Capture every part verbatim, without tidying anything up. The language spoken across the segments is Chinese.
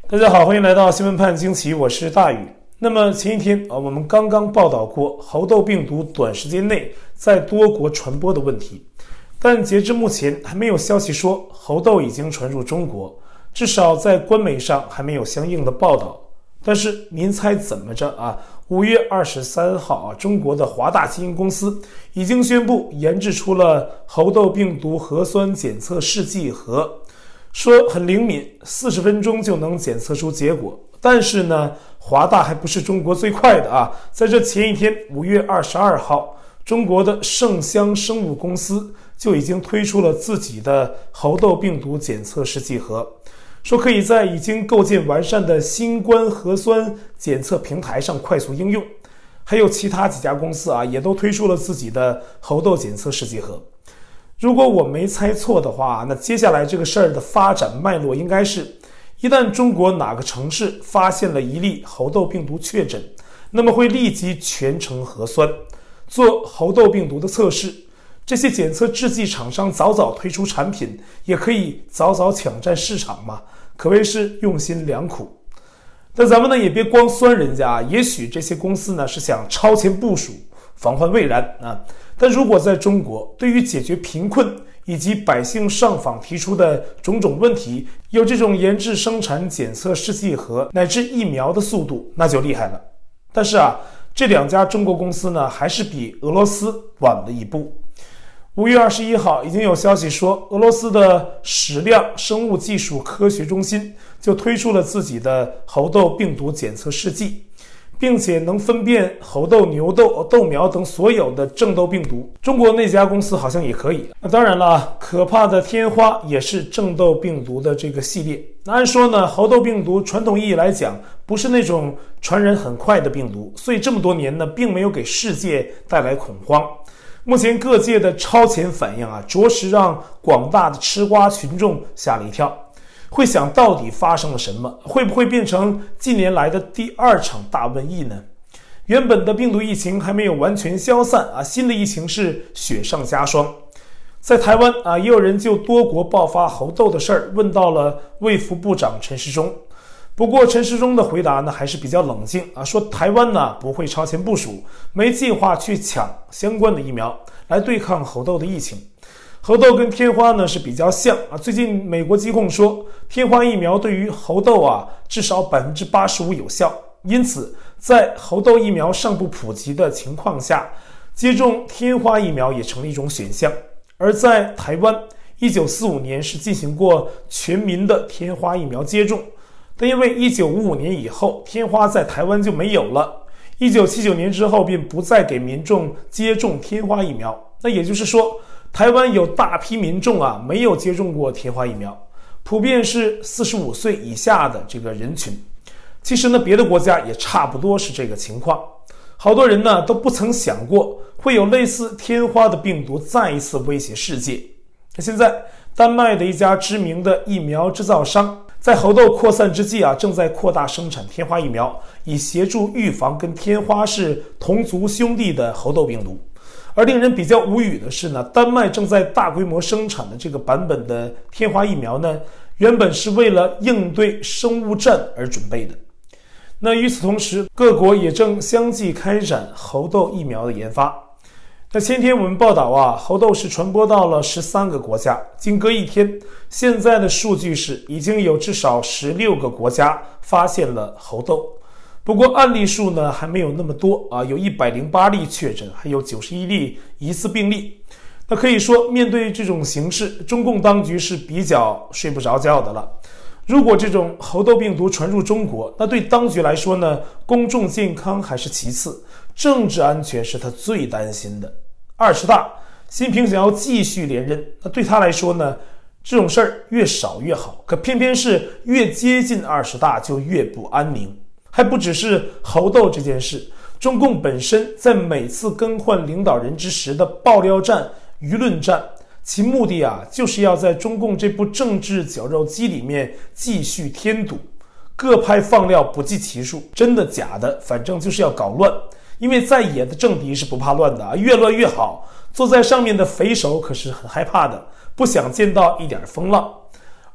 大家好，欢迎来到新闻判惊奇，我是大宇。那么前一天啊，我们刚刚报道过猴痘病毒短时间内在多国传播的问题，但截至目前还没有消息说猴痘已经传入中国，至少在官媒上还没有相应的报道。但是您猜怎么着啊？五月二十三号啊，中国的华大基因公司已经宣布研制出了猴痘病毒核酸检测试剂盒。说很灵敏，四十分钟就能检测出结果。但是呢，华大还不是中国最快的啊！在这前一天，五月二十二号，中国的圣香生物公司就已经推出了自己的猴痘病毒检测试剂盒，说可以在已经构建完善的新冠核酸检测平台上快速应用。还有其他几家公司啊，也都推出了自己的猴痘检测试剂盒。如果我没猜错的话，那接下来这个事儿的发展脉络应该是，一旦中国哪个城市发现了一例猴痘病毒确诊，那么会立即全程核酸，做猴痘病毒的测试。这些检测制剂厂商早早推出产品，也可以早早抢占市场嘛，可谓是用心良苦。但咱们呢也别光酸人家，也许这些公司呢是想超前部署，防患未然啊。但如果在中国，对于解决贫困以及百姓上访提出的种种问题，有这种研制生产检测试剂盒乃至疫苗的速度，那就厉害了。但是啊，这两家中国公司呢，还是比俄罗斯晚了一步。五月二十一号，已经有消息说，俄罗斯的矢量生物技术科学中心就推出了自己的猴痘病毒检测试剂，并且能分辨猴痘、牛痘、豆苗等所有的正痘病毒。中国那家公司好像也可以。那当然了，可怕的天花也是正痘病毒的这个系列。那按说呢，猴痘病毒传统意义来讲，不是那种传染很快的病毒，所以这么多年呢，并没有给世界带来恐慌。目前各界的超前反应啊，着实让广大的吃瓜群众吓了一跳。会想到底发生了什么？会不会变成近年来的第二场大瘟疫呢？原本的病毒疫情还没有完全消散啊，新的疫情是雪上加霜。在台湾啊，也有人就多国爆发猴痘的事儿问到了卫福部长陈时中。不过陈时中的回答呢还是比较冷静啊，说台湾呢不会超前部署，没计划去抢相关的疫苗来对抗猴痘的疫情。猴痘跟天花呢是比较像啊，最近美国疾控说天花疫苗对于猴痘啊至少 百分之八十五 有效，因此在猴痘疫苗尚不普及的情况下，接种天花疫苗也成了一种选项。而在台湾一九四五年是进行过全民的天花疫苗接种，但因为一九五五年以后天花在台湾就没有了，一九七九年之后便不再给民众接种天花疫苗。那也就是说，台湾有大批民众啊没有接种过天花疫苗，普遍是四十五岁以下的这个人群。其实呢，别的国家也差不多是这个情况。好多人呢都不曾想过会有类似天花的病毒再一次威胁世界。那现在丹麦的一家知名的疫苗制造商在猴痘扩散之际啊，正在扩大生产天花疫苗，以协助预防跟天花是同族兄弟的猴痘病毒。而令人比较无语的是呢，丹麦正在大规模生产的这个版本的天花疫苗呢，原本是为了应对生物战而准备的。那与此同时，各国也正相继开展猴痘疫苗的研发。那前天我们报道啊，猴痘是传播到了十三个国家，仅隔一天，现在的数据是已经有至少十六个国家发现了猴痘。不过案例数呢还没有那么多啊，有一百零八例确诊，还有九十一例疑似病例。那可以说，面对这种形势，中共当局是比较睡不着觉的了。如果这种猴痘病毒传入中国，那对当局来说呢，公众健康还是其次，政治安全是他最担心的。二十大，习近平想要继续连任，那对他来说呢，这种事儿越少越好。可偏偏是越接近二十大就越不安宁。还不只是猴痘这件事，中共本身在每次更换领导人之时的爆料战、舆论战，其目的啊，就是要在中共这部政治绞肉机里面继续添堵，各派放料不计其数，真的假的，反正就是要搞乱。因为在野的政敌是不怕乱的啊，越乱越好。坐在上面的匪首可是很害怕的，不想见到一点风浪。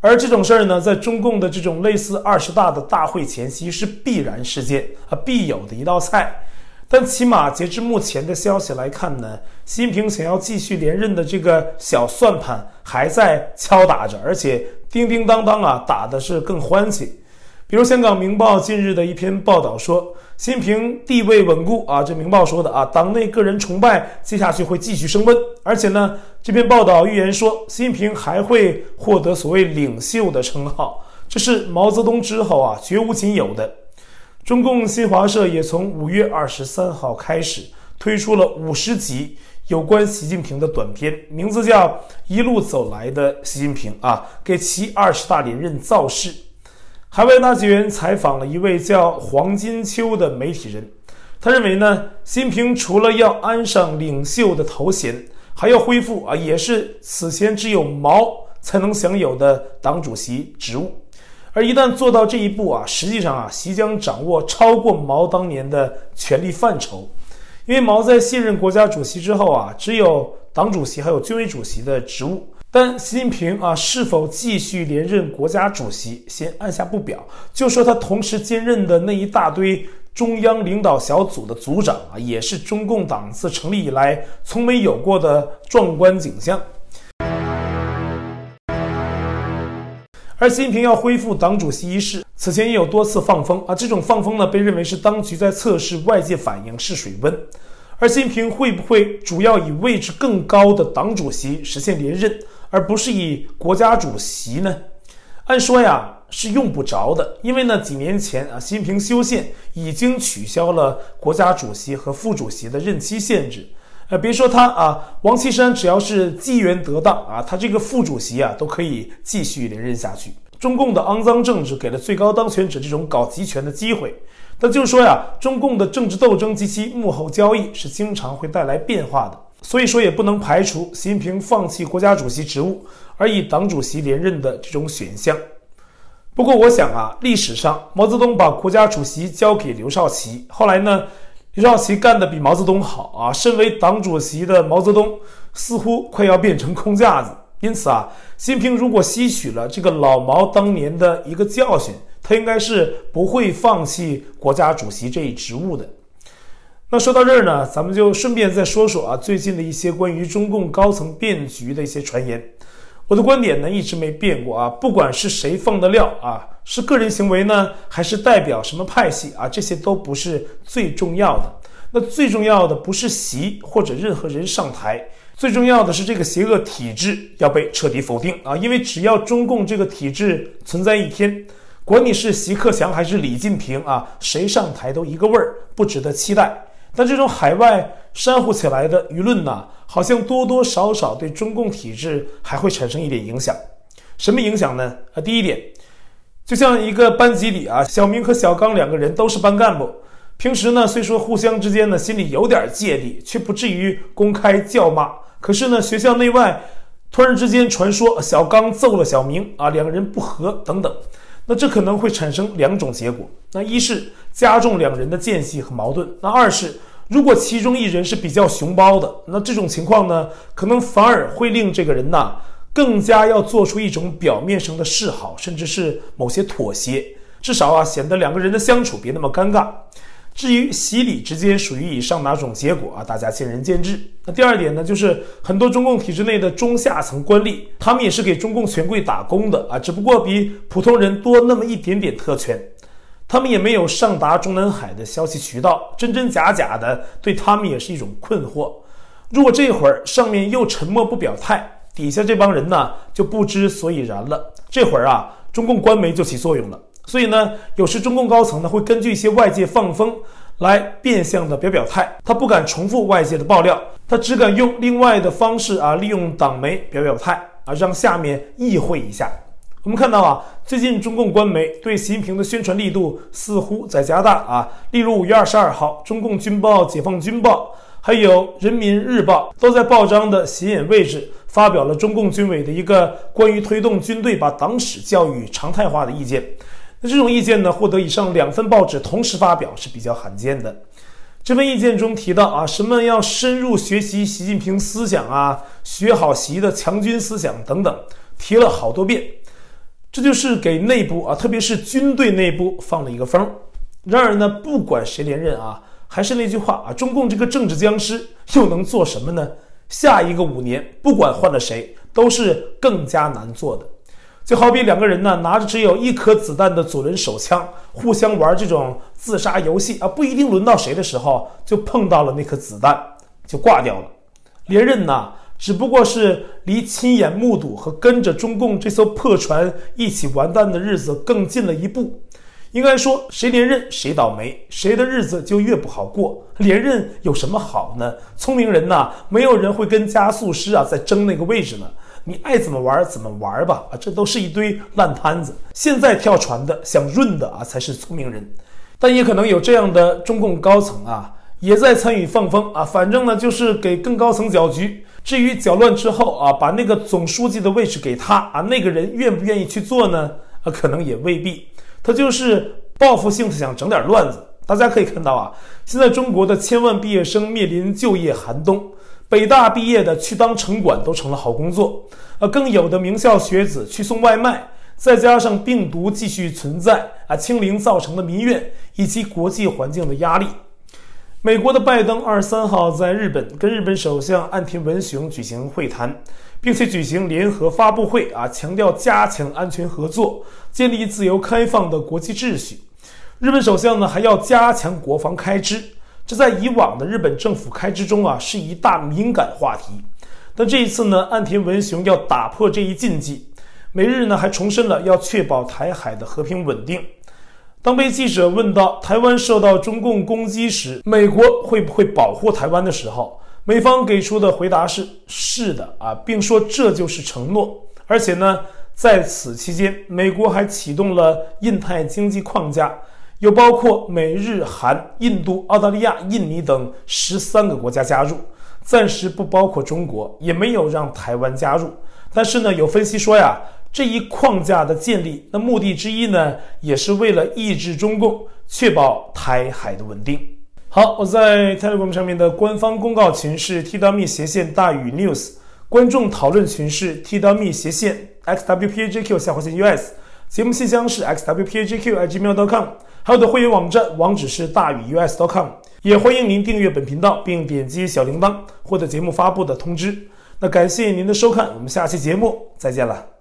而这种事儿呢，在中共的这种类似二十大的大会前夕是必然事件啊，必有的一道菜。但起码截至目前的消息来看呢，习近平想要继续连任的这个小算盘还在敲打着，而且叮叮当当啊，打的是更欢喜。比如香港明报近日的一篇报道说，习近平地位稳固啊，这明报说的啊，党内个人崇拜接下去会继续升温，而且呢，这篇报道预言说，习近平还会获得所谓领袖的称号，这是毛泽东之后啊绝无仅有的。中共新华社也从五月二十三号开始推出了五十集有关习近平的短片，名字叫《一路走来的习近平》啊，给其二十大连任造势。海外大纪元采访了一位叫黄金秋的媒体人，他认为呢，习近平除了要安上领袖的头衔，还要恢复啊，也是此前只有毛才能享有的党主席职务。而一旦做到这一步啊，实际上啊，习将掌握超过毛当年的权力范畴，因为毛在卸任国家主席之后啊，只有党主席还有军委主席的职务。但习近平啊，是否继续连任国家主席，先按下不表。就说他同时兼任的那一大堆中央领导小组的组长啊，也是中共党自成立以来从没有过的壮观景象。而习近平要恢复党主席一事，此前也有多次放风啊，这种放风呢，被认为是当局在测试外界反应，试水温。而习近平会不会主要以位置更高的党主席实现连任，而不是以国家主席呢？按说呀是用不着的，因为呢几年前啊，习近平修宪已经取消了国家主席和副主席的任期限制。呃，别说他啊，王岐山只要是机缘得当啊，他这个副主席啊都可以继续连任下去。中共的肮脏政治给了最高当权者这种搞集权的机会。但就是说呀，中共的政治斗争及其幕后交易是经常会带来变化的，所以说也不能排除习近平放弃国家主席职务而以党主席连任的这种选项。不过我想啊，历史上毛泽东把国家主席交给刘少奇，后来呢，刘少奇干得比毛泽东好啊，身为党主席的毛泽东似乎快要变成空架子。因此啊，习近平如果吸取了这个老毛当年的一个教训，他应该是不会放弃国家主席这一职务的。那说到这儿呢，咱们就顺便再说说啊，最近的一些关于中共高层变局的一些传言。我的观点呢一直没变过啊，不管是谁放的料啊，是个人行为呢，还是代表什么派系啊，这些都不是最重要的。那最重要的不是习或者任何人上台，最重要的是这个邪恶体制要被彻底否定啊！因为只要中共这个体制存在一天，管你是习克强还是李进平啊，谁上台都一个味儿，不值得期待。但这种海外煽乎起来的舆论呢，好像多多少少对中共体制还会产生一点影响。什么影响呢？啊，第一点，就像一个班级里啊，小明和小刚两个人都是班干部。平时呢，虽说互相之间呢心里有点芥蒂，却不至于公开叫骂。可是呢，学校内外突然之间传说小刚揍了小明啊，两个人不和等等，那这可能会产生两种结果。那一是加重两人的间隙和矛盾，那二是如果其中一人是比较熊包的，那这种情况呢，可能反而会令这个人呐更加要做出一种表面上的示好，甚至是某些妥协，至少啊显得两个人的相处别那么尴尬。至于习李之间属于以上哪种结果啊，大家见仁见智。那第二点呢，就是很多中共体制内的中下层官吏，他们也是给中共权贵打工的啊，只不过比普通人多那么一点点特权。他们也没有上达中南海的消息渠道，真真假假的，对他们也是一种困惑。如果这会儿上面又沉默不表态，底下这帮人呢就不知所以然了。这会儿啊，中共官媒就起作用了。所以呢，有时中共高层呢会根据一些外界放风来变相的表表态，他不敢重复外界的爆料，他只敢用另外的方式啊，利用党媒表表态啊，让下面意会一下。我们看到啊，最近中共官媒对习近平的宣传力度似乎在加大啊，例如五月二十二号，中共军报、解放军报还有人民日报都在报章的显眼位置发表了中共军委的一个关于推动军队把党史教育常态化的意见。那这种意见呢，获得以上两份报纸同时发表是比较罕见的。这份意见中提到啊，什么要深入学习习近平思想啊，学好习的强军思想等等，提了好多遍。 这就是给内部啊，特别是军队内部放了一个风。然而呢，不管谁连任啊，还是那句话啊，中共这个政治僵尸又能做什么呢？下一个五年，不管换了谁，都是更加难做的。就好比两个人呢，拿着只有一颗子弹的左轮手枪，互相玩这种自杀游戏啊，不一定轮到谁的时候，就碰到了那颗子弹，就挂掉了。连任呢，只不过是离亲眼目睹和跟着中共这艘破船一起完蛋的日子更近了一步。应该说，谁连任谁倒霉，谁的日子就越不好过。连任有什么好呢？聪明人呐，没有人会跟加速师啊在争那个位置呢。你爱怎么玩怎么玩吧，啊，这都是一堆烂摊子。现在跳船的、想润的啊，才是聪明人。但也可能有这样的中共高层啊，也在参与放风啊，反正呢就是给更高层搅局。至于搅乱之后啊，把那个总书记的位置给他啊，那个人愿不愿意去做呢？啊，可能也未必。他就是报复性的想整点乱子。大家可以看到啊，现在中国的千万毕业生面临就业寒冬，北大毕业的去当城管都成了好工作，呃，更有的名校学子去送外卖，再加上病毒继续存在啊，清零造成的民怨以及国际环境的压力。美国的拜登二十三号在日本跟日本首相岸田文雄举行会谈，并且举行联合发布会啊，强调加强安全合作，建立自由开放的国际秩序。日本首相呢还要加强国防开支，这在以往的日本政府开支中啊是一大敏感话题。但这一次呢，岸田文雄要打破这一禁忌，美日呢还重申了要确保台海的和平稳定。当被记者问到台湾受到中共攻击时，美国会不会保护台湾的时候，美方给出的回答是是的啊，并说这就是承诺。而且呢，在此期间，美国还启动了印太经济框架，有包括美日韩、印度、澳大利亚、印尼等十三个国家加入，暂时不包括中国，也没有让台湾加入。但是呢，有分析说呀，这一框架的建立，那目的之一呢，也是为了抑制中共，确保台海的稳定。好，我在 Telegram 上面的官方公告群是 T W M 斜线大宇 News， 观众讨论群是 T W M 斜线 X W P A J Q 下划线 U S， 节目信箱是 X W P A J Q at gmail dot com， 还有的会员网站网址是大宇 U S dot com， 也欢迎您订阅本频道并点击小铃铛获得节目发布的通知。那感谢您的收看，我们下期节目再见了。